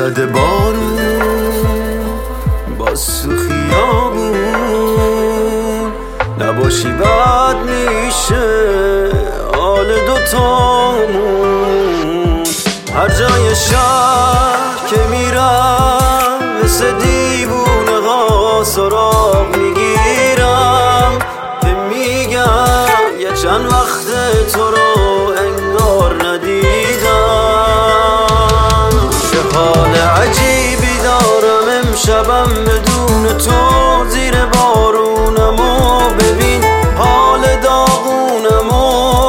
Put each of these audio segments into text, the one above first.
زده بارون باز تو خیابون نباشی بد میشه حال دوتامون. هر جای شهر که میرم مثل دیوونه ها سراغ میگیرم که میگم یه چند وقت تو رو انگار ندیدم. چه حال عجیبی دارم امشبم بدون تو زیر بارونم و ببین حال داغونم و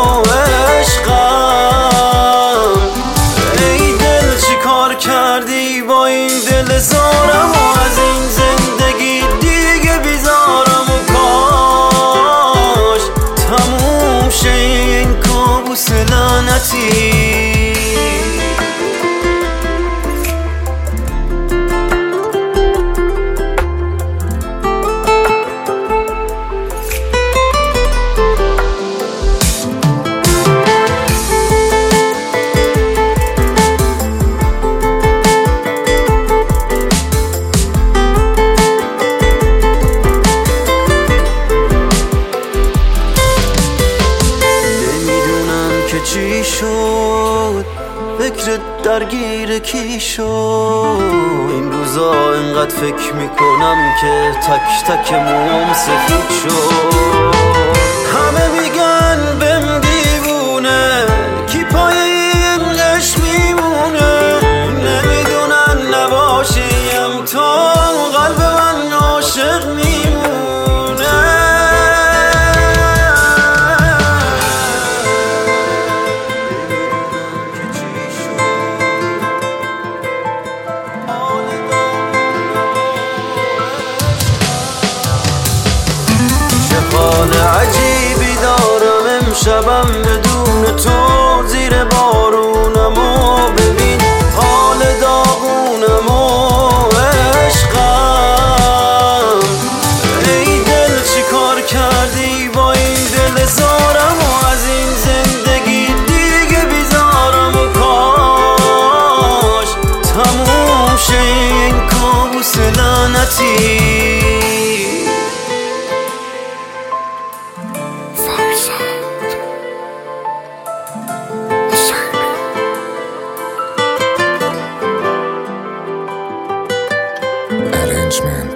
عشقم. ای دل چی کار کردی با این دل زارم و از این زندگی دیگه بیزارم و کاش تموم شه این کابوس لعنتی. چی شد فکرت درگیر کی شد این روزا انقدر فکر میکنم که تک تک موم سفید شد. همه میگن بهم دیوونه کی پای این عشق میمونه نمیدونن نباشیم تا قلب من عاشق میمونه. حال عجیبی دارم امشبم بدون تو زیر بارونم و ببین حال داغونم و عشقم. ای دل چی کار کردی با این دل زارم و از این زندگی دیگه بیزارم و کاش تموم شه این کابوس لعنتی. Arrangement